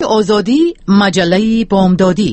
آزادی، مجله بامدادی.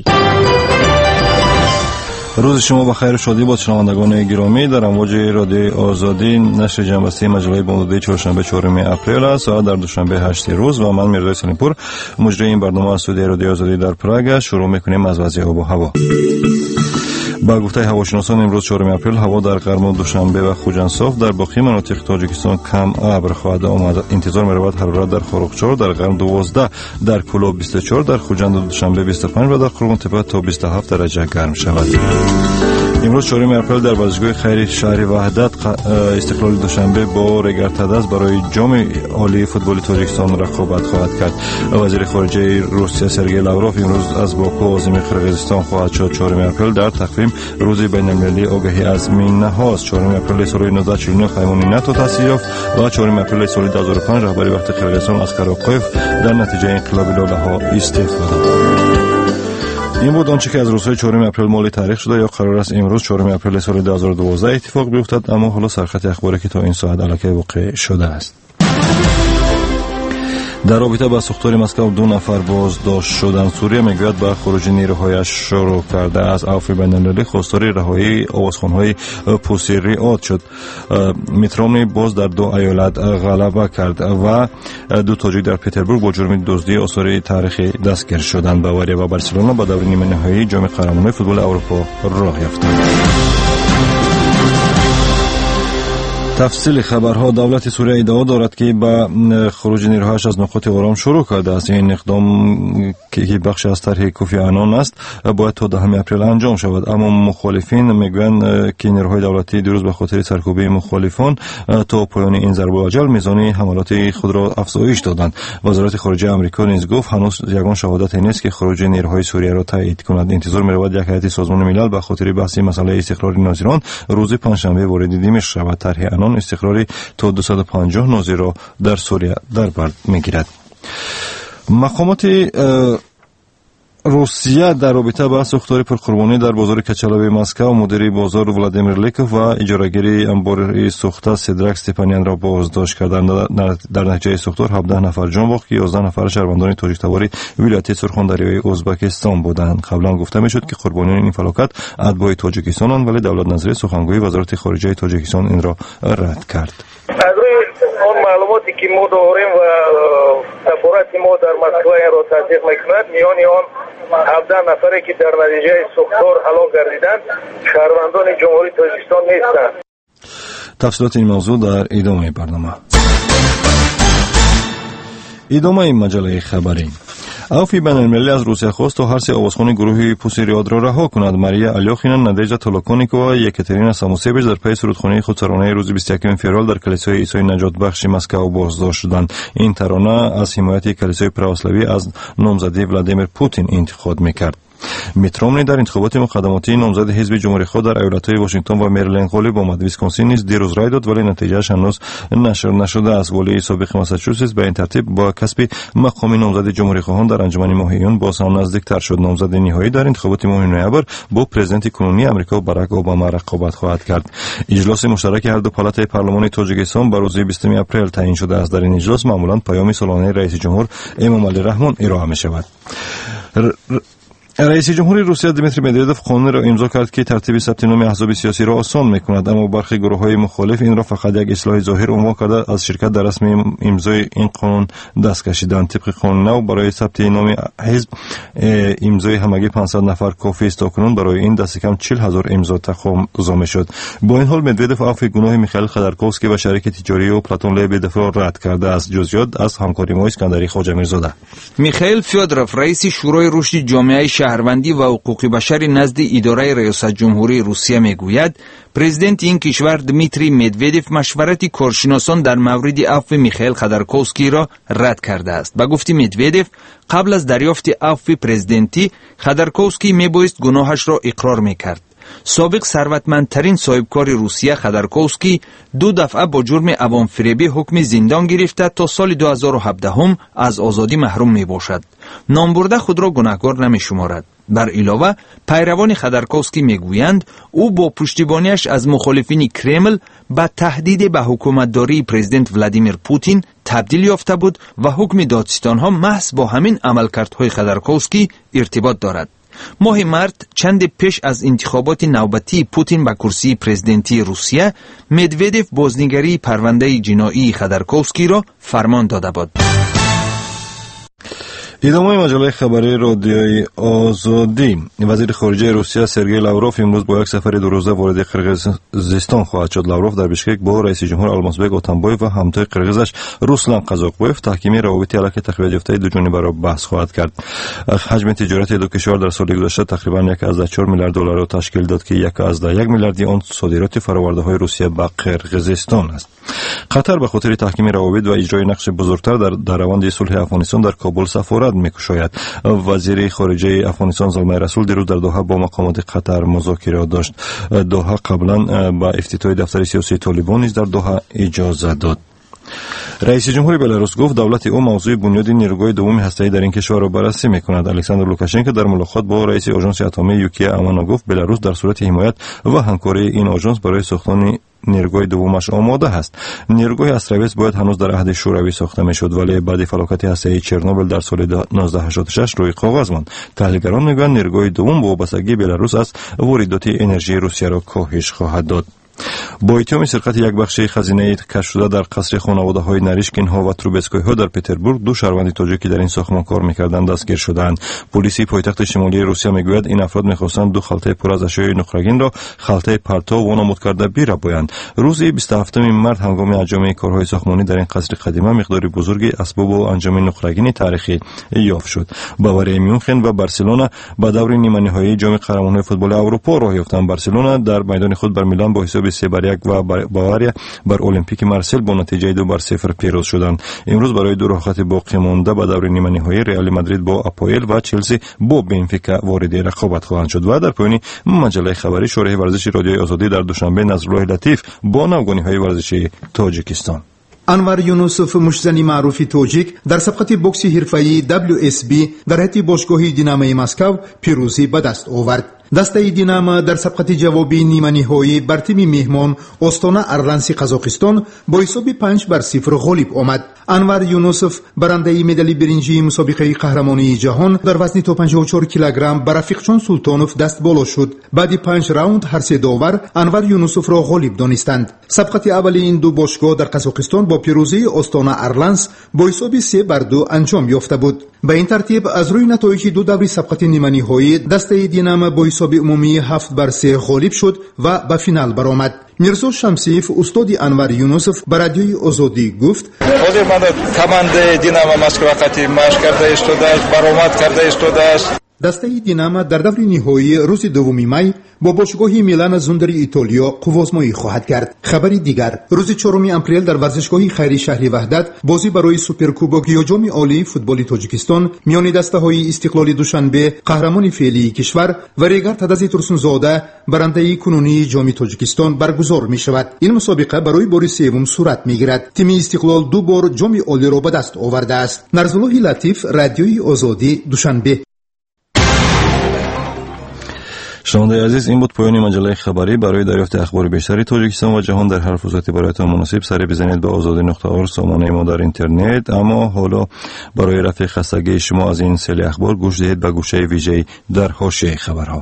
روز شما بخیر و شادی باد شنوندگان گرامی. در امواج رادیوی آزادی نشر جنبسته مجله بامدادی چهارشنبه 4 اپریل است. ساعت در دوشنبه 8 روز و من میرزا سلیمپور مجری این برنامه از استودیوی رادیوی آزادی در پراگ شروع میکنیم از وضعیت آب و هوا. با گفته هواشناسان امروز 4 اپریل هوا در قرم دوشنبه و خوجند صاف، در باقی مناطق تاجیکستان کم ابر خواهد آمد. انتظار می‌رود حرارت در خاروخچار در قرم 12، در کلو 24، در خوجند دوشنبه 25 و در قرم تپه تا 27 درجه گرم شود. امروز 4 اپریل در ورزشگاه خیری شهر وحدت استقلال دوشنبه با رگرتدست برای جام عالی فوتبال تاجیکستان رقابت خواهد کرد. وزیر خارجه روسیه سرگئی لاوروف امروز از باکو عاصمه قرقیزستان خواهد شد. 4 اپریل در تقویم روز بین‌المللی آگاهی از مینه‌ها. 4 اپریل سال 1949 پیمان ناتو تأسیس یافت و 4 اپریل سال 2005 رهبری وقت قرقیزستان از کاراکوف در نتیجه انقلاب لاله‌ها استعفا داد. این بود آنچه که از روزهای 4 اپریل مالی تاریخ شده یا قرار است امروز 4 اپریل سال 2012 اتفاق بیفتد. اما حالا سرخط اخباری که تا این ساعت علاقه واقع شده است. در رابطه با ساختار مسکو 2 نفر بازداشت شدند. سوریه میگوید با خروج نیروهایش شروع کرده از عفو بین‌المللی خواستار رهایی آوازخوان‌های پوسیریات شد. میترومنی باز در 2 ایالت غلبه کرد و 2 تاجیک در پتربورگ با جرم دزدی آثار تاریخی دستگیر شدند. باواریا و بارسلونا با دور نیمه نهایی جام قهرمانان فوتبال اروپا راه یافتند. تفصیل خبرها. دولت سوریه ادعا دارد که با خروج نیروهایش از نقاط آرام شروع کرده است. این اقدام که بخش از طرح کوفی عنان است باید تا 10 اپریل انجام شود، اما مخالفین میگویند که نیروهای دولتی دیروز به خاطر سرکوبی مخالفان تا پایان این ضرب الاجل میزان حملات خود را افزایش دادند. وزارت خارجه آمریکا نیز گفت هنوز یگان شهادت نیست که خروج نیروهای سوریه را تایید کند. انتظار می‌رود یک هیئت سازمان ملل به خاطر بحث مسئله استقرار ناظران روز پنجشنبه وارد دمشق شود. طرح استقراری تا 250 ناظر را در سوریه در بر میگیرد. مقامات روسیه در رابطه با ساختار پرقربانی در بازار کچلاوی مسکو مدیر بازار ولادیمیر لیکوف و اجارهگیر انبار سوخته سیدرک ستپانیان را بازداشت کردند. در نتیجه ساختار 17 نفر جان باخت که 11 نفر شهروندان تاجیک‌تبار ولایت سرخاندریای ازبکستان بودند. قبلا گفته میشد که قربانیان این فلاکت اتباع تاجیکستانند، ولی دولت نظری سخنگوی وزارت خارجه تاجیکستان این را رد کرد. اون معلوماتی که ما داریم و سفارت ما در مسکو را تصدیق میکند، میان آن 17 نفری که در نتیجه ساختار هلاک گردیدند شهروندان جمهوری تاجیکستان نیستند. تفصیلات این موضوع در ادامه برنامه. ادامه مجله خبری. عفو بین‌المللی از روسیه خواست تا هر سه آوازخوان گروه پوسیریاد را رها کند. ماریا الیاخینا، نادژدا تولوکونیکووا و یکاترینا ساموسیویچ در پی سرودخوانی خود سرانه روز 21 فوریه در کلیسای عیسی نجات بخش مسکو بازداشت شدند. این ترانه از حمایت کلیسای پراوسلاوی از نامزدی ولادیمیر پوتین انتقاد می‌کرد. میترومنی در انتخابات مقدماتی نامزد حزب جمهوری‌خواه در ایالت‌های واشنگتن و مریلند غالب آمد. ویسکانسین نیز دیروز رای داد ولی نتیجه‌اش هنوز نشر نشده است. ولی سابق ماساچوست به این ترتیب با کسب مقام نامزد جمهوری‌خواهان در انجمن ماهیان باز هم نزدیک‌تر شد. نامزد نهایی در انتخابات ماه نوامبر با پرزیدنت کنونی آمریکا باراک اوباما رقابت خواهد کرد. اجلاس مشترک هر دو پالات پارلمان تاجیکستان بر روز 20 اپریل تعیین شده است. در این اجلاس معمولاً پیام سالانه رئیس جمهور امامعلی رحمان ارائه می‌شود. رئیس جمهور روسیه دیمیتری مدودوف قانون را امضا کرد که ترتیب ثبت نام احزاب سیاسی را آسان می‌کند، اما برخی گروه‌های مخالف این را فقط یک اصلاح ظاهر عنوان کرده از شرکت در رسم امضای این قانون دست کشیدند. طبق قانون نو برای ثبت نام حزب امضای همگی 500 نفر کافی است. تاکنون برای این دست کم 40,000 امضا تقاضا می‌شد. با این حال مدودوف عفو گناه میخائیل خودرکوفسکی و شریک تجاری و پلاتون لیبدف را رد کرده است. جزئیات از همکاری ما اسکندری خواجه‌میرزاده. میخائیل فیودروف رئیس شورای رشد جامعه شهروندی و حقوق بشر نزد اداره ریاست جمهوری روسیه میگوید پرزیدنت این کشور دمیتری مدودوف مشورت کارشناسان در مورد عفو میخائیل خودرکوفسکی را رد کرده است. به گفته مدودوف قبل از دریافت عفو پرزیدنتی خودرکوفسکی میبایست گناهش را اقرار میکرد. سابق ثروتمندترین صاحبکار روسیه خودرکوفسکی 2 دفعه با جرم عوام فریبی حکم زندان گرفته تا سال 2017 هم از آزادی محروم می باشد. نامبرده خود را گناهکار نمی شمارد. بر علاوه پیروان خودرکوفسکی می گویند او با پشتیبانیش از مخالفین کرمل به تهدید به حکومتداری پرزیدنت ولادیمیر پوتین تبدیل یافته بود و حکم دادستانها محض با همین عملکردهای خودرکوفسکی ارتباط دارد. ماه مارت چند پیش از انتخابات نوبتی پوتین به کرسی پرزیدنتی روسیه، مدودف بازنگری پرونده جنایی خودرکوفسکی را فرمان داده بود. ادامه مجله خبری رادیوی آزادی. وزیر خارجه روسیه سرگئی لاوروف امروز با یک سفر دو روزه وارد قرقیزستان خواهد شد. لاوروف در بشکک با رئیس جمهور آلمازبек اتنبایف و همتای قرقیزش روسلان قازاقبایف تحکیم روابط علاقه تقویت یافته دو جانبه را بحث خواهد کرد. حجم تجارت دو کشور در سال گذشته تقریبا 1.4 میلیارد دلار را تشکیل داد که 1.1 میلیاردی آن صادرات فرآورده‌های روسیه به قرقیزستان است. قطر به خاطر تحکیم روابط و اجرای نقش بزرگتر در روند صلح افغانستان در کابل سفارت می‌کشاید. وزیر خارجه افغانستان زلمه رسول دیروز در دوحه با مقامات قطر مذاکره داشت. دوحه قبلا با افتتاح دفتر سیاسی طالبان نیز در دوحه اجازه داد. رئیس جمهور بلاروس گفت دولت او موضوع بنیاد نیروگاه دوم هسته‌ای در این کشور را بررسی می‌کند. الکساندر لوکاشنکو در ملاقات با رئیس آژانس اتمی یوکیا امانا گفت بلاروس در صورت حمایت و همکاری این آژانس برای ساختن نیروگاه دومش آماده است. نیروگاه استراویتس باید هنوز در عهد شوروی ساخته میشد ولی بعد فلاکت هسته‌ای چرنوبیل در سال 1986 روی کاغذ ماند. تحلیلگران میگویند نیروگاه دوم با وابستگی بلاروس از واردات انرژی روسیه را کاهش خواهد داد. با اتهام سرقت یک بخش خزینه کشف شده در قصر خانواده‌های نریشکین ها و تروبتسکوی ها در پتربورگ دو شهروند تاجیکی در این ساختمان کار می‌کردند دستگیر شدند. پلیس پایتخت شمالی روسیه میگوید این افراد می‌خواستند دو خلطه پر از اشیاء نقره‌گین را خلطه پالتو وانمود کرده بیربایند. روز 27 مارس هنگام انجام کارهای ساختمانی در این قصر قدیمی مقدار بزرگی اسباب و انجام نقره‌گین تاریخی یافت شد. باواریا میونخن و بارسلونا با دور نیمه نهایی جام قهرمانان فوتبال اروپا راه یافتند. بارسلونا در میدان خود بر میلان با حساب 3-1 و باواریا بر المپیک مارسل با نتیجه 2-0 پیروز شدند. امروز برای دو رقابت باقی مانده با دور نیمه نهایی رئال مادرید با آپوئل و چلسی با بنفیکا وارد رقابت خواهند شد. و در پایان مجله خبری شورای ورزشی رادیوی آزادی در دوشنبه نصرالله لطیف با نوگانی‌های ورزشی تاجیکستان. انور یونوسف مشزنی معروف تاجیک در سبقت بوکس حرفه‌ای WSB در حتی باشگاه دینامو مسکو پیروزی به دست آورد. دسته دینامو در سبقت جوابی نیمه نهایی بر تیم مهمان استانا ارلنسی قزاقستان با حساب 5-0 غالب آمد. انور یونوسف برنده مدال برنجی مسابقه قهرمانی جهان در وزن تا 54 کیلوگرم بر رفیقچان سلطانوف دست بالا شد. بعد 5 راوند هر سه داور انور یونوسف را غالب دانستند. سبقت اول این دو باشگاه در قزاقستان با پیروزی استانا ارلنس با حساب 3-2 انجام یافته بود. به این ترتیب از روی نتایج دو دور سبقت نیمه نهایی دسته دینامو با حساب عمومی 7-3 غالب شد و به فینال برآمد. میرزا شمسیف استاد انور یونوسف به رادیوی آزادی گفت خود من کمانده دینامو مسکو وقتی مشق کرده است برآمد کرده است. دسته دینامو در دور نهایی روز 2 می با باشگاه میلان زوندر ایتالیا قوازمایی خواهد کرد. خبری دیگر روز 4 اپریل در ورزشگاه خیری شهری وحدت بازی برای سوپرکوبک یا جام عالی فوتبال تاجیکستان میان دسته‌های استقلال دوشنبه قهرمان فعلی کشور و ریگر تدازی ترسونزاده برنده کنونی جام تاجیکستان برگزار می شود. این مسابقه برای بار سوم صورت میگیرد. تیم استقلال 2 بار جام عالی را به دست آورده است. نصرالله لطیف، رادیوی آزادی، دوشنبه. شنونده عزیز، این بود پایان مجله خبری. برای دریافت اخبار بیشتری تاجیکستان و جهان در هر فرصتی برایتان مناسب سری بزنید به azadi.org سامانه ما در اینترنت. اما حالا برای رفع خستگی شما از این سری اخبار گوش دهید به گوشه ویژه‌ای در حاشیه خبرها.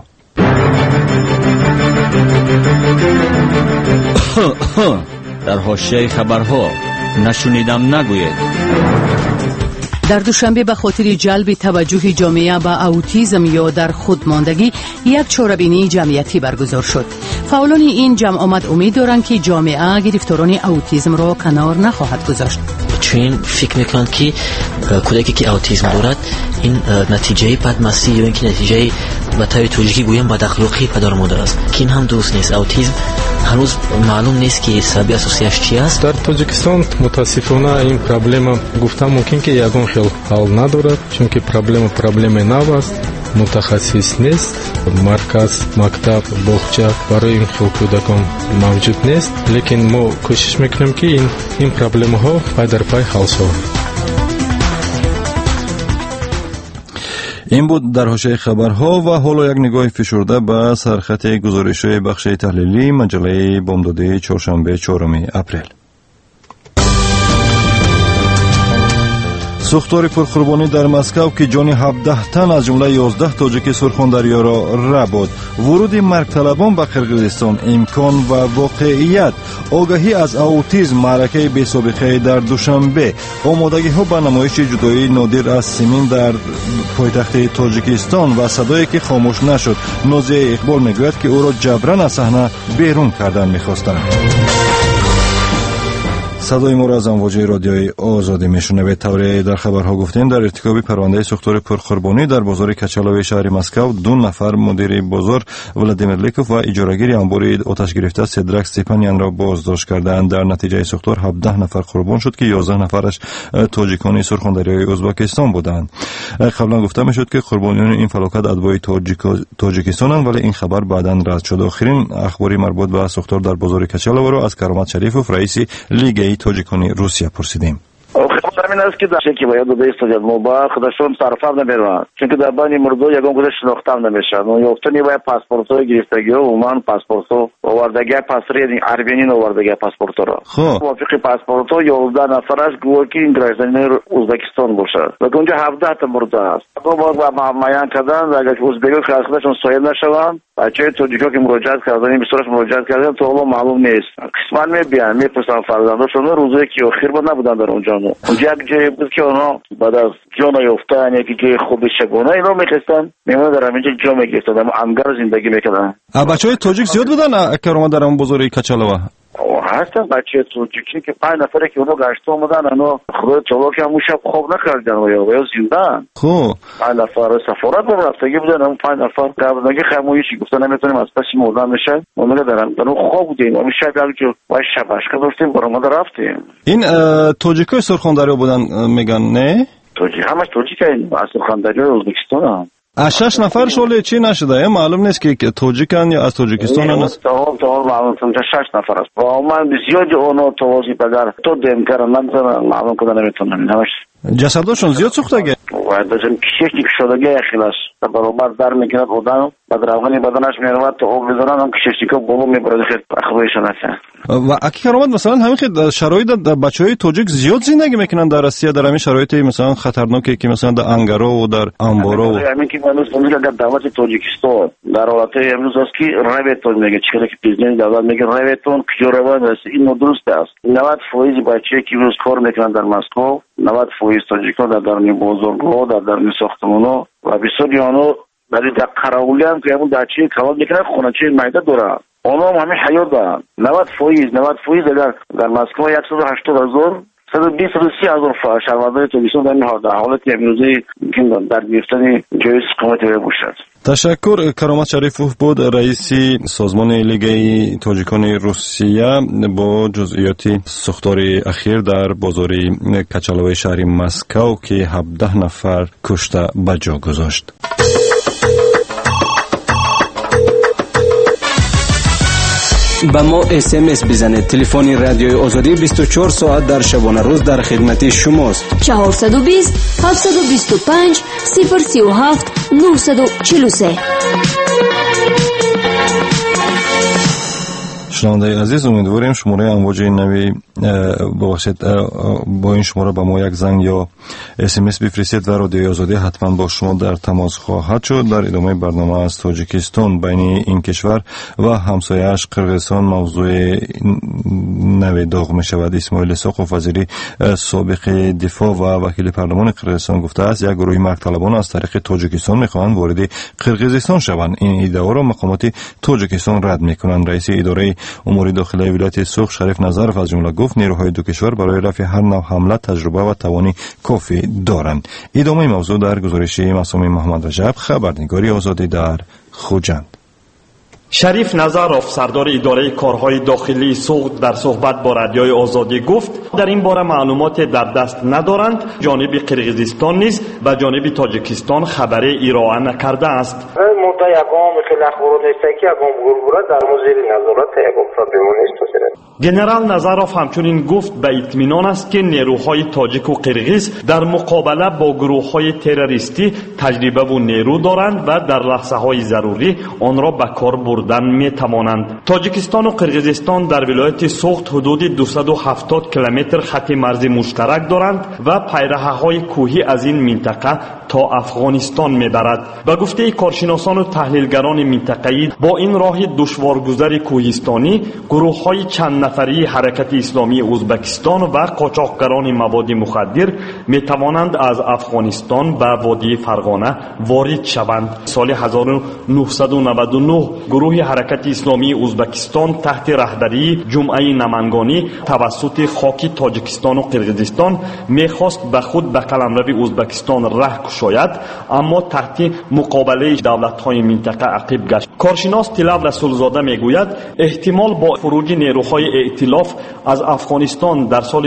در حاشیه خبرها نشنیدم نگوید. در دوشنبه به خاطر جلب توجه جامعه به اوتیسم یا در خودماندگی یک چاره‌بینی جمعیتی برگزار شد. فعالان این جمع آمد امید دارند که جامعه گرفتاران اوتیسم را کنار نخواهد گذاشت. چون فکر میکنند که کودکی که اوتیسم دارد این نتیجه بدمستی یا اینکه نتیجه به طور توجیهی گویم بد اخلاقی پدر مادر است که این هم درست نیست. اوتیسم هنوز معلوم نیست که سبب اساسیش چی است. در تاجیکستان متاسفانه این پروبلم گفتم ممکن که یگان خیل حل ندارد، چون که پروبلم نو است، متخصص نیست، مرکز مکتب باغچه برای این خیل کودکان موجود نیست، لیکن ما کوشش میکنیم که این پروبلم ها پای در پای حل شود. این بود در حاشیه خبرها و حالا یک نگاه فشرده به سرخط گزارش‌های بخش تحلیلی مجله بامدادی چهارشنبه 4 اپریل. سوختار پرقربانی در مسکو که جان 17 تن از جمله 11 تاجیک سرخوندریا را برد. ورود مرگ طلبان به قرقیزستان، امکان و واقعیت. آگاهی از اوتیسم، معرکه بی سابقه در دوشنبه. آمادگی ها به نمایش جدایی نادر از سیمین در پایتخت تاجیکستان و صدایی که خاموش نشد. نازیه اقبال میگوید که او را جبران از صحنه بیرون کردن میخواستند. صدای ما را از امواج رادیوی آزادی میشنوید. طوری در خبرها گفتیم در ارتکاب پرونده سوختار پرقربانی در بازار کچلاوی شهر مسکو 2 نفر مدیر بازار ولادیمیر لیکوف و اجارهگیر انبار آتش گرفته سدرک ستیپانیان را بازداشت کردند. در نتیجه سوختار 17 نفر قربان شد که 11 نفرش تاجیکان سرخوندریای ازبکستان بودند. قبلا گفته میشد که قربانیان این فلاکت اتباع تاجیکستانند، ولی این خبر بعداً رد شد. آخرین اخباری مربوط به سوختار در بازار کچلاوی را از کرامت شریفوف رئیس لیگ تاجیکانی روسیه پرسیدیم. همین است که در که باید دوست داشت موبایل خودشون صرفا نمیرن، چون که در بانی مردو یگان خودش شناخته نمیشن. اون یافتنی باید پاسپورت‌های گرفتگی و عموما پاسپورت آوردگی پاسپورت ارمنی آوردگی پاسپورت را. موافق پاسپورت 11 نفر است گویا که این گرایزنی ازبکستان باشه. و اونجا 17 تا مرده است. دو بار با معین کردن اگر ازبکی خودشون سایر نشوند، بچه‌های تاجیکا که مراجعت کردن به صورت مراجعت کردن تا حالا معلوم نیست. قسمت میبینن میپرسن فرزنداشون روزی که آخر بود نبودن در اونجا. اونجا یک جایی بود که اونا بعد از جان یافتن یکی جای خوبی شگونه اینا میخواستن میمونه در همینجا جا میگرفتن اما امگر زندگی میکردن. بچهای تاجیک زیاد بودن که اومدن در اون بازار کچلاوه؟ هستن بچه تاجیکی که 5 نفره که اونا گشت اومدن اونا خدا تعالی که همون شب خواب نکردن و یا زندان. خب 5 نفر سفارت رو رفتگی بودن، اون 5 نفر قبلنگی خمویشی گفتن نمیتونیم از پس مردن بشن. اونا در اون خواب بودیم. اون شب که وای شبش داشتیم برام رفتیم. این تاجیکای سرخوندری بودن میگن نه؟ تاجیک همش تاجیکای سرخوندری ازبکستان. 6 نفر شغل چی نشده؟ معلوم نیست که تاجیکن یا از تاجیکستان هست. تا معلوم شده 6 نفر است. و من بسیار اونو توضیح بدم. تو دیم کردم من معلوم کنم نمیتونم. همش جسدشون زیاد سوختگی. و داشتم کشیک شدگی خلاص. برابر در میکنه بودن. بعد روانی بدنش میرواد تو آب بزنن هم کشیکو بالا میبره خیلی اخویشون هست. و اکی کرامت مثلا همین خیلی شرایط بچهای تاجیک زیاد زندگی میکنن در روسیه در همین شرایطی مثلا خطرناکی که مثلا در انگارا و در انبارا و همین که من اصلا در دولت تاجیکستان در حالت امروز است که رویتون میگه چیزی که پرزیدنت دولت میگه رویتون کجا است این درست است. 90% بچه‌ای که روز کار میکنن در مسکو 90% تاجیک‌ها در بازارها در ساختمان‌ها و بسیاری آنها در قراولی هم که همون دچی کار میکنن خونه‌چه میده داره. اونا هم همین حیات دارن. 90% اگر در مسکو 180,000 120,000 شهروندان تاجیکستان در حالت امروزی در گرفتن جای سکونت باشد. تشکر. کرامت شریفوف بود رئیس سازمان لیگ تاجیکان روسیه با جزئیات سوختار اخیر در بازار کچلاوی شهر مسکو که 17 نفر کشته به جا گذاشت. با ما SMS بزنید. تلفن رادیوی آزادی 24 ساعت در شبانه روز در خدمت شماست. 420 725 037 943. شنونده عزیز، امیدواریم شماره امواج نوی با این شماره به ما یک زنگ یا SMS بفرستید و رادیوی آزادی حتما با شما در تماس خواهد شد. در ادامه برنامه از تاجیکستان بین این کشور و همسایه‌اش قرقیزستان موضوع نوی داغ می شود. اسماعیل ساقوف وزیر سابق دفاع و وکیل پارلمان قرقیزستان گفته است یک گروه مرگ طلبان از طریق تاجیکستان می‌خواهند وارد قرقیزستان شوند. این ادعا را مقامات تاجیکستان رد می‌کنند. رئیس اداره امور داخلی ولایت سوخت شریف نظرف از جمله گفت نیروهای دو کشور برای رفع هر نوع حمله تجربه و توانی کافی دارند. ادامه موضوع در گزارش معصوم محمد رجب، خبرنگاری آزادی در خوجند. شریف نظرف سردار اداره کارهای داخلی سوخت در صحبت با رادیوی آزادی گفت در این باره معلومات در دست ندارند. جانب قرقیزستان نیز و جانب تاجیکستان خبری ارائه نکرده است. مدت یگام که اخبار نیست که یگام گروه در مزیر نظارت یگام پروبلم نیست. جنرال نظرف همچنین گفت به اطمینان است که نیروهای تاجیک و قرقیز در مقابله با گروه‌های تروریستی تجربه و نیرو دارند و در لحظه‌های ضروری آن را به کار برده بردن می توانند. تاجیکستان و قرقیزستان در ولایت سوخت حدود 270 کیلومتر خط مرزی مشترک دارند و پیرهه‌های کوهی از این منطقه تا افغانستان میبرد. به گفته کارشناسان و تحلیلگران منطقه‌ای، با این راه دشوارگذر کوهستانی گروه‌های چند نفری حرکت اسلامی ازبکستان و قاچاقگران مواد مخدر میتوانند از افغانستان به وادی فرغانه وارد شوند. سال 1999 گروه حرکت اسلامی ازبکستان تحت رهبری جمعه نمنگانی توسط خاک تاجیکستان و قرقیزستان میخواست به خود به قلمرو ازبکستان ره شاید، اما تحت مقابله دولت‌های منطقه عقب گشت. کارشناس طلب رسولزاده میگوید احتمال با خروج نیروهای ائتلاف از افغانستان در سال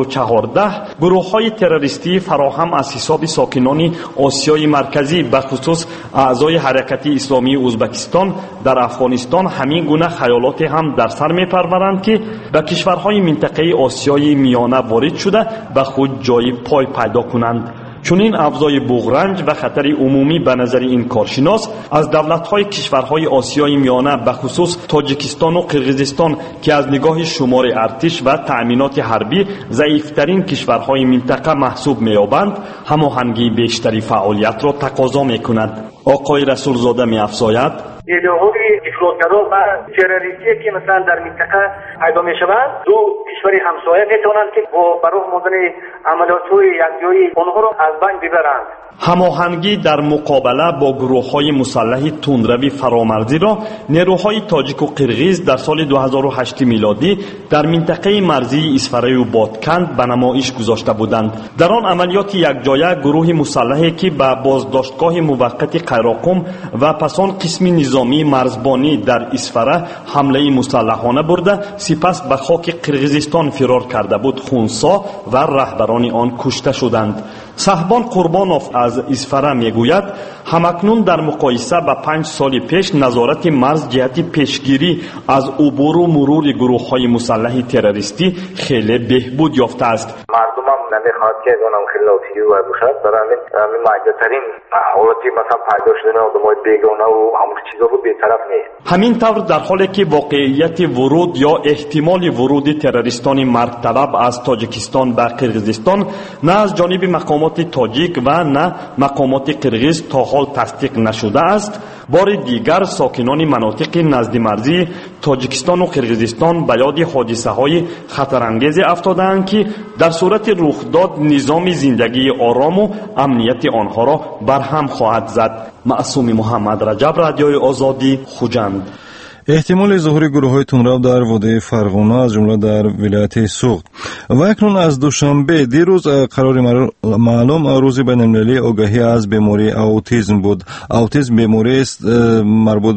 2014 گروه‌های تروریستی فراهم از حساب ساکنان آسیای مرکزی به خصوص اعضای حرکت اسلامی ازبکستان در افغانستان همین گونه خیالات هم در سر میپرورند که به کشورهای منطقه آسیای میانه وارد شده به خود جای پای پیدا کنند. چون این افزای بغرنج و خطر عمومی به نظر این کارشناس از دولت‌های کشورهای آسیای میانه به خصوص تاجیکستان و قرقیزستان که از نگاه شمار ارتش و تأمینات حربی ضعیف‌ترین کشورهای منطقه محسوب می‌یابند، هماهنگی بیشتری فعالیت را تقاضا می‌کند. آقای رسولزاده می‌افزاید ایده‌های افراط‌گرا و تروریستی که مثلا در منطقه پیدا می‌شوند، دو کشور همسایه می‌توانند که با برای مردن عملیات‌های یکجایی آنها را از بین ببرند. هماهنگی در مقابله با گروه‌های مسلح تندروی فرامرزی را نیروهای تاجیک و قرقیز در سال 2008 میلادی در منطقه مرزی اسفرای و بادکند به نمایش گذاشته بودند. در آن عملیات یکجایه گروه مسلحی که به بازداشتگاه موقت قیراقم و پس آن قسم نظامی مرزبانی در اسفره حمله مسلحانه برده سپس به خاک قرقیزستان فرار کرده بود، خونسا و رهبران آن کشته شدند. صاحبان قربانوف از اسفره میگوید همکنون در مقایسه با 5 سال پیش نظارت مرز جهت پیشگیری از عبور و مرور گروه‌های مسلح تروریستی خیلی بهبود یافته است. مردم هم نمیخواد که اونم خیلی لطفی و باشد، برای همین معجزه‌ترین حالتی مثلا پیدا شدن آدمای بیگانه و همون چیزا رو بی‌طرف نیست. همین طور در حالی که واقعیت ورود یا احتمال ورود تروریستان مرگ طلب از تاجیکستان به قرقیزستان نه از جانب مقامات تاجیک و نه مقامات قرقیز تا حال تصدیق نشده است، بار دیگر ساکنان مناطق نزد مرزی تاجیکستان و قرقیزستان به یاد حادثه‌های خطرانگیز افتادند که در صورت رخ داد نظام زندگی آرام و امنیت آنها را برهم خواهد زد. معصوم محمد رجب، رادیوی آزادی، خوجند. احتمال ظهور گروه‌های تندرو در وادی فرغانه از جمله در ولایت سوخت و اکنون از دوشنبه دیروز قرار معلوم روز بین‌المللی آگاهی از بیماری اوتیسم بود. اوتیسم بیماری است مربوط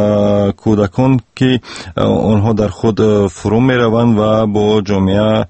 به کودکان که آنها در خود فرو می‌روند و با جامعه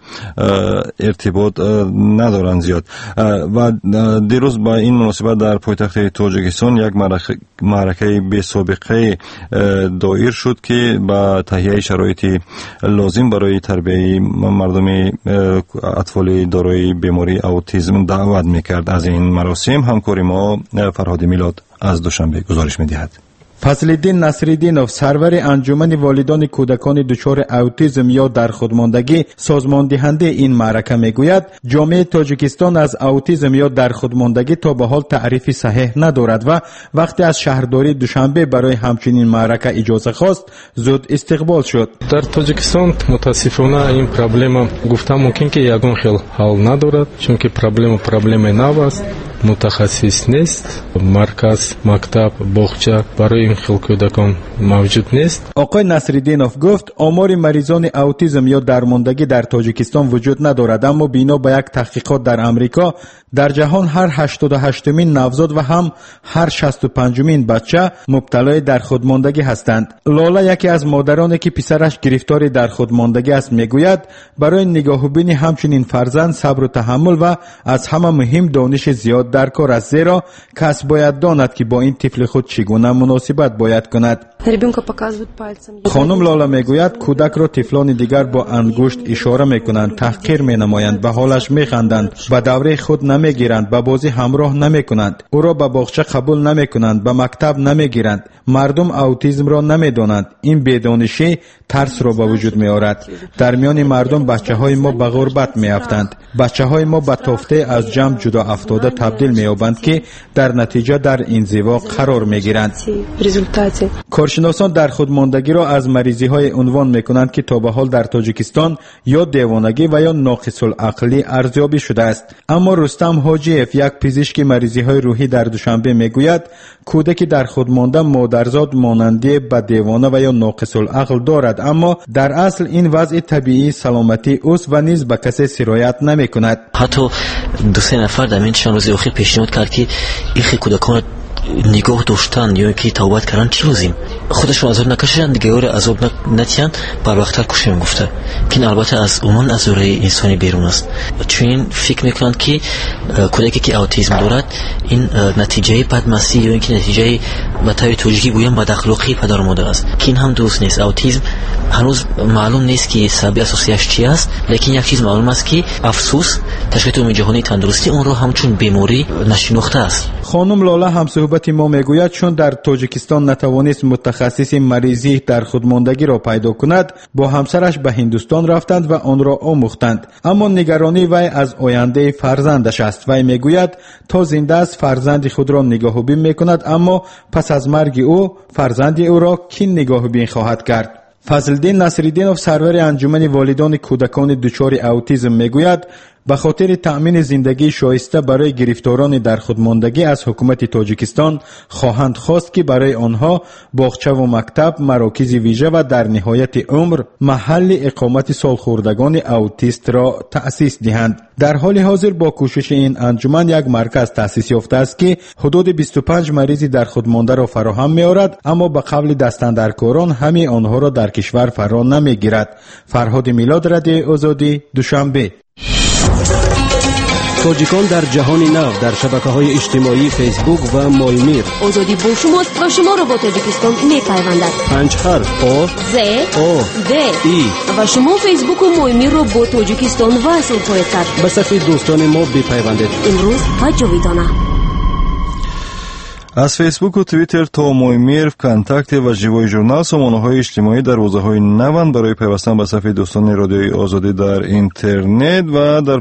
ارتباط ندارند زیاد و دیروز با این مناسبت در پایتخت تاجیکستان یک معرکه بی سابقه دایر شد که با تهیه شرایط لازم برای تربیت مردم اطفال دارای بیماری اوتیسم دعوت میکرد. از این مراسم همکاری ما فرهاد میلاد از دوشنبه گزارش میدهد. فضل‌الدین نصرالدینوف، سرور انجمن والدان کودکان دچار اوتیسم یا در خودماندگی سازمان دهنده این معرکه میگوید جامعه تاجیکستان از اوتیسم یا در خودماندگی تا به حال تعریفی صحیح ندارد و وقتی از شهرداری دوشنبه برای همچنین معرکه اجازه خواست زود استقبال شد. در تاجیکستان متاسفانه این پروبلم گفتم ممکن که یگان خیل حل ندارد، چون که پروبلم نو است، متخصص نیست، مرکز، مکتب، باغچه برای این خیل کودکان موجود نیست. آقای نصرالدینوف گفت آمار مریضان اوتیسم یا درماندگی در تاجیکستان وجود ندارد، اما بنا به یک تحقیقات در امریکا در جهان هر 88مین نوزاد و هم هر 65مین بچه مبتلای در خودماندگی هستند. لاله یکی از مادرانی که پسرش گرفتار در خودماندگی است میگوید برای نگاهوبینی همچنین فرزند صبر و تحمل و از همه مهم دانش زیاد در کار است، زیرا کس باید داند که با این طفل خود چگونه مناسبت باید کند. خانم لالا میگوید کودک را طفلان دیگر با انگشت اشاره میکنند، تحقیر مینمایند، به حالش میخندند، به دوره خود نمیگیرند، به بازی همراه نمیکنند، او را به باغچه قبول نمیکنند، به مکتب نمیگیرند، مردم اوتیسم را نمیدانند. این بی‌دانشی ترس را به وجود میآورد. در میان مردم بچه‌های ما به غربت میافتند، بچه‌های ما به تافته از جمع جدا افتاده تبدیل مییابند که در نتیجه در انزوا قرار میگیرند. کارشناسان در خودماندگی را از مریضی‌های عنوان میکنند که تا به حال در تاجیکستان یا دیوانگی و یا ناقص العقلی ارزیابی شده است. اما رستم حاجیف، یک پزشک مریضی‌های روحی در دوشنبه میگوید کودکی در خودمانده مادرزاد مانندی به دیوانه و یا ناقص العقل دارد، اما در اصل این وضع طبیعی سلامتی اوست و نیز به کسی سرایت نمیکند. حتی 2-3 نفر در این چند روز اخیر پیشنهاد کرد که این کودکان نگاه داشتن یا که توبت کردن چی لازم خودشون عذاب نکشن دیگه اور عذاب نتیان بر وقت‌تر کشیم گفته که البته از اونان از دوره انسانی بیرون است، چون فکر میکنند که کودکی که اوتیسم دارد این نتیجه بدمسی یا اینکه نتیجه به طور توجیهی گویم بد اخلاقی پدر و مادر است که این هم درست نیست. اوتیسم هنوز معلوم نیست که سبب اساسیش چی است، لیکن یک چیز معلوم است که افسوس تشکیل امید جهانی تندرستی اون رو همچون بیماری نشناخته است. خانم لالا هم صحبت ما میگوید چون در تاجیکستان نتوانست متخصص مریضی در خودماندگی را پیدا کند، با همسرش به هندوستان رفتند و آن را آموختند. اما نگرانی وی از آینده فرزندش است. وی میگوید تا زنده است فرزند خود را نگاهبین میکند، اما پس از مرگ او فرزند او را کی نگاهبین خواهد کرد؟ فضل‌الدین نصرالدینov سرور انجمن والدان کودکان دچار اوتیسم میگوید به خاطر تأمین زندگی شایسته برای گرفتاران در خودماندگی از حکومت تاجیکستان خواهند خواست که برای آنها باغچه و مکتب، مراکز ویژه و در نهایت عمر محل اقامت سالخوردگان اوتیست را تأسیس دهند. در حال حاضر با کوشش این انجمن یک مرکز تأسیس یافته است که حدود 25 مریض در خودمانده را فراهم می‌آورد، اما به قبل دستاندرکاران همه آنها را در کشور فرا نمی‌گیرد. فرهاد میلاد، رادیو آزادی، دوشنبه. تاجیکان در جهان نو در شبکه‌های اجتماعی فیسبوک و مایمیر. آزادی با شماست و شما را با تاجیکستان می‌پیوندد. 5 حرف آ ز او د ای و شما فیسبوک و مایمیر را با تاجیکستان وصل خواهید کرد. به صفحه دوستان ما بپیوندید. امروز و جاویدانه. از فیسبوک و توییتر تا مویمیر، کانتاکت و ژیوای ژورنال سامانه‌های اجتماعی در حوزه‌های نوند برای پیوستن به صفحه دوستان رادیوی آزادی در اینترنت. و در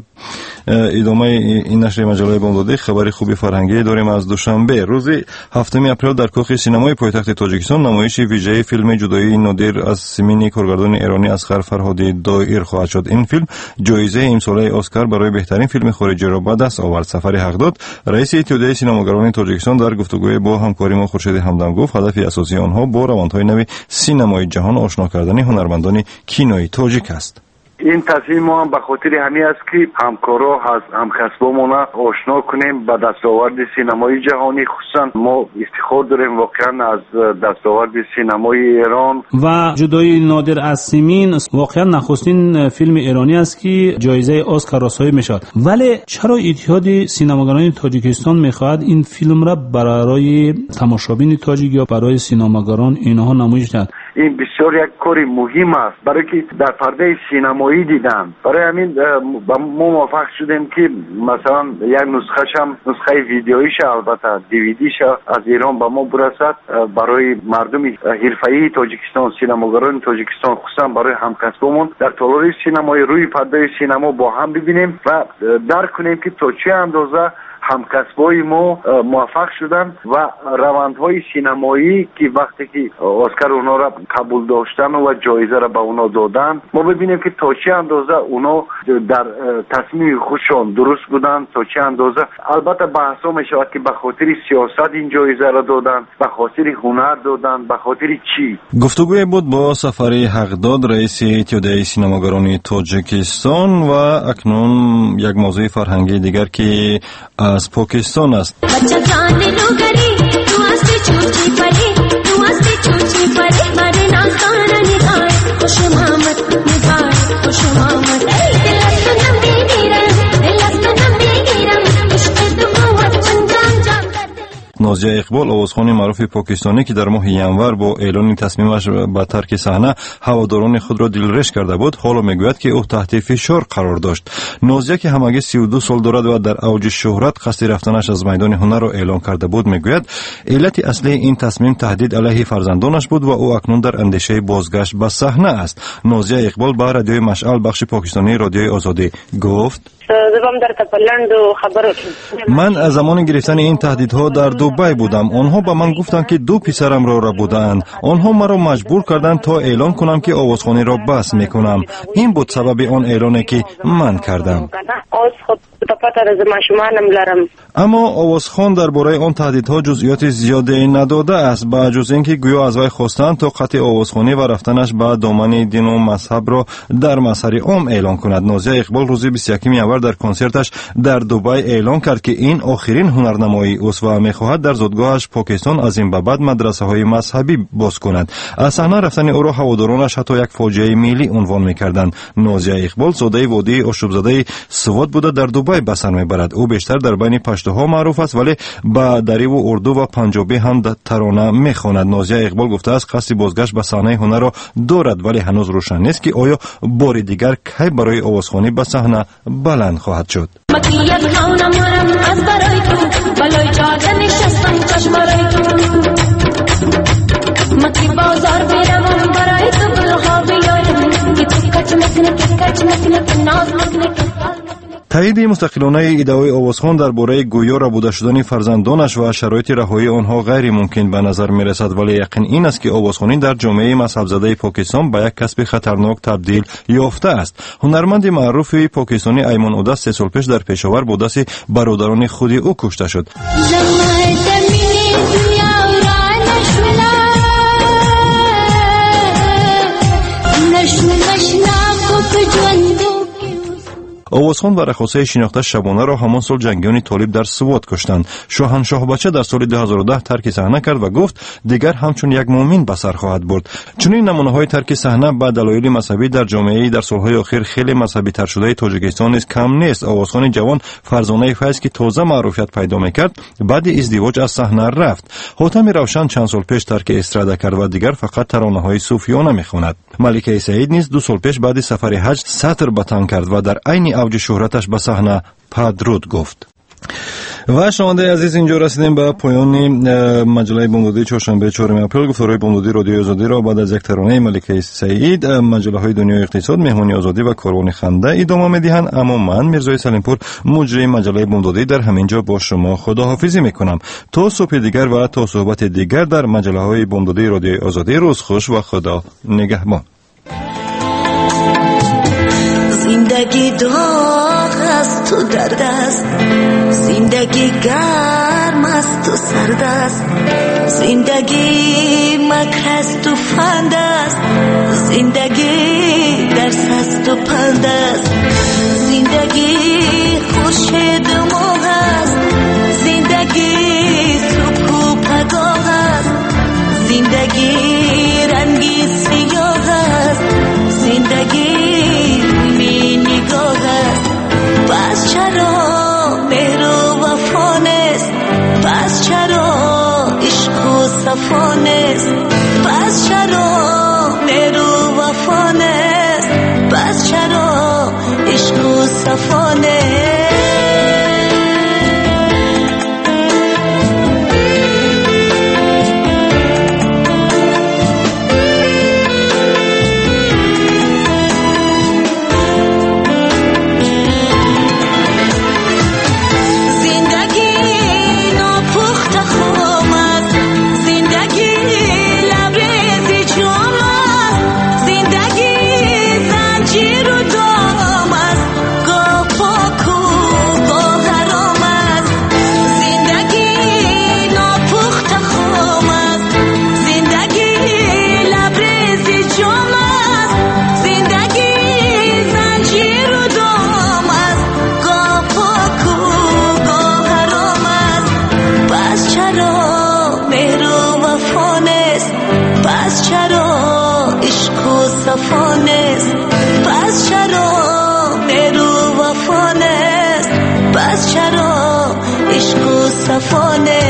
ادامه این نشر مجله بامدادی خبر خوبی فرهنگی داریم از دوشنبه. روز 7 اپریل در کاخ سینمای پایتخت تاجیکستان نمایش ویژه فیلم جدایی نادر از سیمین کارگردان ایرانی اسقر فرهادی دایر خواهد شد. این فیلم جایزه امساله اسکار برای بهترین فیلم خارجی را به دست آورد. سفر حقداد، رئیس اتحادیه سینماگران تاجیکستان، در گفتگوی با همکاری ما خورشید همدم گفت هدف اساسی آنها با روندهای نو سینمای جهان آشنا کردن هنرمندان کینوی تاجیک است. این تصمیم ما هم به خاطر همین است که همکارا از همکسبامون آشنا کنیم به دستاورد سینمای جهانی. خصوصا ما افتخار داریم واقعا از دستاورد سینمای ایران. و جدایی نادر از سیمین واقعا نخستین فیلم ایرانی است که جایزه اسکار رسانی میشد. ولی چرا اتحاد سینماگران تاجیکستان میخواهد این فیلم را برای تماشابین تاجیک یا برای سینماگران اینها نمایش دهد؟ این بسیار یک کاری مهم است برای که در پرده سینمایی دیدن. برای همین ما موفق شدیم که مثلا یک نسخه ویدیویش البته دیویدیش از ایران به ما برسد برای مردم حرفه‌ای تاجیکستان، سینماگران تاجیکستان، خصوصا برای همکسبمون در تالار سینمایی روی پرده سینما با هم ببینیم و درک کنیم که تا چه اندازه همکسبای ما موفق شدن و روندهای سینمایی که وقتی که اسکار اونا را قبول داشتن و جایزه را به اونا دادن، ما ببینیم که تا چه اندازه اونا در تصمیم خودشون درست بودن، تا چه اندازه. البته بحثا می شود که به خاطر سیاست این جایزه را دادن، به خاطر هنر دادن، به خاطر چی. گفتگوی بود با سفری حقداد، رئیس اتحادیه سینماگران تاجیکستان. و اکنون یک موضوع فرهنگی دیگر که از پاکستان است. نازیه اقبال آوازخوان معروف پاکستانی که در ماه ینور با اعلان تصمیمش به ترک صحنه هواداران خود را دلرش کرده بود، حالا میگوید که او تحت فشار قرار داشت. نازیه که همگی 32 سال دارد و در اوج شهرت قصد رفتنش از میدان هنر را اعلان کرده بود، میگوید علت اصلی این تصمیم تهدید علیه فرزندانش بود و او اکنون در اندیشه بازگشت به صحنه است. نازیه اقبال به رادیوی مشعل بخش پاکستانی رادیوی آزادی گفت: من از زمان گرفتن این تهدیدها در دبی بودم. آنها به من گفتند که 2 پسرم را بودند. آنها مرا مجبور کردند تا اعلان کنم که آوازخوانی را بس میکنم. این بود سبب آن اعلانی که من کردم. اما آوازخوان درباره آن تهدیدها جزئیات زیادی نداده است، با جز اینکه گویا از وی خواستند تا قطع آوازخوانی و رفتنش به دامن دین و مذهب را در مسیر عام اعلان کند. نازیه اقبال روز 21 ینور در کنسرتش در دبی اعلان کرد که این آخرین هنرنمایی است و می‌خواهد در زادگاهش پاکستان از این به بعد مدرسه‌های مذهبی باز کند. از صحنه رفتن او را هوادارانش حتی یک فاجعه ملی عنوان می‌کردند. نازیه اقبال زاده وادی آشوبزاده سوات بوده در دبی به سر می‌برد. او بیشتر در بین پشتوها معروف است، ولی با دری و اردو و پنجابی هم ترانه می‌خواند. نازیه اقبال گفته است قصد بازگشت به صحنه هنر را دارد، ولی هنوز روشن نیست که آیا بار دیگر کی برای آوازخوانی به صحنه بلند خواهد شد. تایید مستقلانه ادعای آوازخوان درباره گویا ربوده شدن فرزندانش و شرایط رهایی آنها غیر ممکن به نظر می رسد، ولی یقین این است که آوازخوانی در جامعه مذهب زده پاکستان به یک کسب خطرناک تبدیل یافته است. هنرمند معروف پاکستانی ایمان اوده 3 سال پیش در پشاور با دست برادران خود او کشته شد. آوازخوان و رقاصه شناخته شبانه را همان سال جنگیان طالب در سوات کشتند. شاهنشاه بچه در سال 2010 ترک صحنه کرد و گفت دیگر همچون یک مؤمن به سر خواهد برد. چنین نمونه‌های ترک صحنه به دلایل مذهبی در جامعه در سالهای اخیر خیلی مذهبی تر شده تاجیکستان نیز کم نیست. آوازخوان جوان فرزانه فیض که تازه معروفیت پیدا می‌کرد بعد ازدواج از صحنه رفت. حاتم روشن چند سال پیش ترک استرادا کرد و دیگر فقط ترانه‌های صوفیانه می‌خواند. ملکه سعید نیز 2 سال پیش بعد سفر حج سطر به تن کرد و در عین اوج شهرتش به صحنه پدرود گفت. و شنونده عزیز اینجا رسیدیم به پایان مجله بامدادی چهارشنبه 4 اپریل. گفتارهای بامدادی رادیوی آزادی را بعد از یک ترانه ملکه سعید مجله های دنیای اقتصاد، مهمانی آزادی و کاروان خنده ادامه میدهند. اما من میرزای سلیمپور مجری مجله بامدادی در همینجا با شما خداحافظی میکنم تا صبح دیگر و تا صحبت دیگر در مجله های بامدادی رادیوی آزادی. روز خوش و خدا نگهبان. زندگی داغ است تو درد است، زندگی گرم است تو سرد است، زندگی مکر است تو فند است، زندگی درس است تو پند است، زندگی خورشید ماه است، زندگی سکو پگاه است، زندگی رنگی سیاه است، زندگی پس چرا مهر و وفا نیست، پس چرا عشق و صفا نیست، پس چرا مهر و وفا نیست، پس چرا عشق و صفا نیست. پس چرا عشق و صفا